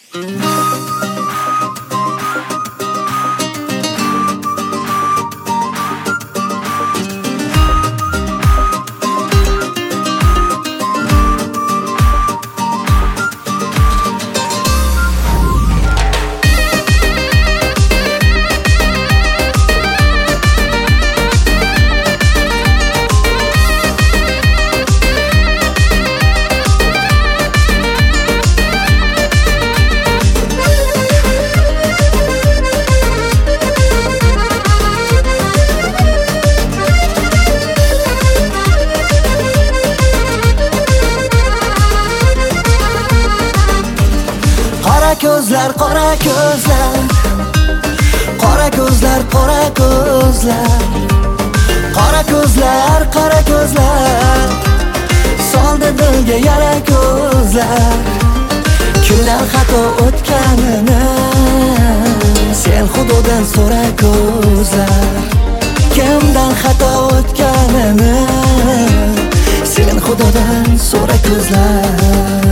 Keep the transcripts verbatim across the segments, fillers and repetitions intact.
Ko'zlar, qora ko'zlar, qora ko'zlar, qora ko'zlar, qora ko'zlar, qora ko'zlar, soldi dilga yara ko'zlar. Kimdan xato o'tganini sen Xudodan so'ra ko'zlar. Kimdan xato o'tganini sen Xudodan so'ra ko'zlar.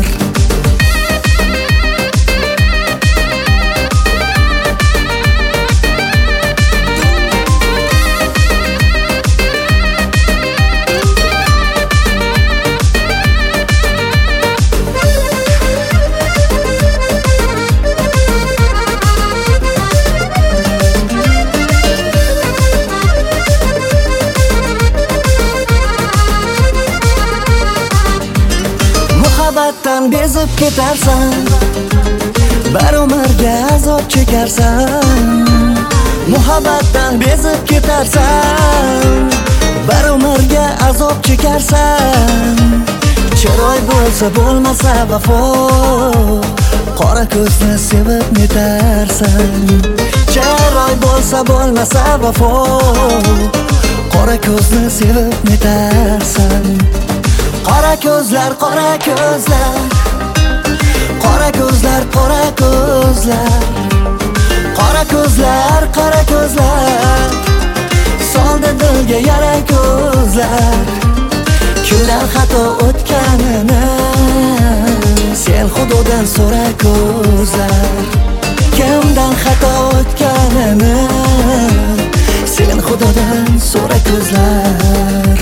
Muhabbatdan bezib ketarsan, bir umrga azob chekarsan. Muhabbatdan bezib ketarsan, bir umrga azob chekarsan. Chiroy bo'lsa bo'lmasa vafo, qora ko'zni sevib netarsan. Chiroy bo'lsa bo'lmasa vafo, qora ko'zni sevib netarsan. Qora ko'zlar, qora ko'zlar, qora ko'zlar, qora ko'zlar, qora ko'zlar, qora ko'zlar, soldi dilga yara ko'zlar. Kimdan xato o'tganini sen Xudodan so'ra ko'zlar. Kimdan xato o'tganini sen Xudodan so'ra ko'zlar.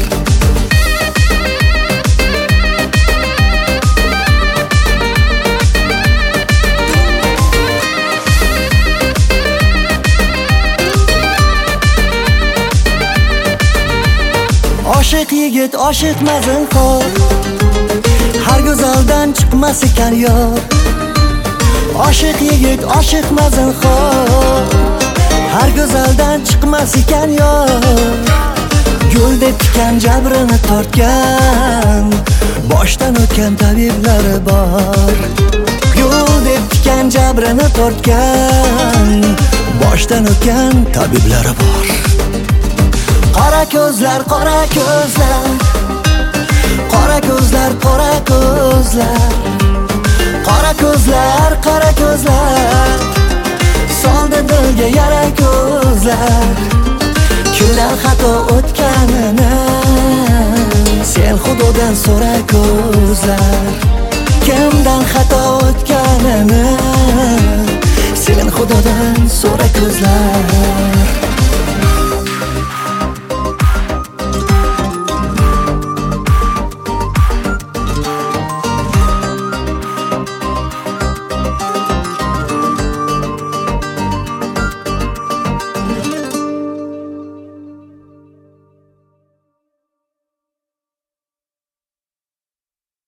Oshiq yigit, oshiq mazinxor, har go'zaldan chiqmas ekan yor. Oshiq yigit, oshiq mazinxor, har go'zaldan chiqmas ekan yor. Yo'ldek tikan jabrini tortgan, boshdan o'tgan tabiblari bor. Yo'ldek tikan jabrini tortgan, boshdan o'tgan tabiblari bor. Qora ko'zlar, qora ko'zlar, qora ko'zlar, qora ko'zlar, qora ko'zlar, qora ko'zlar, soldi dilga yara ko'zlar. Kimdan xato o'tganini sen Xudodan so'ra ko'zlar. Kimdan xato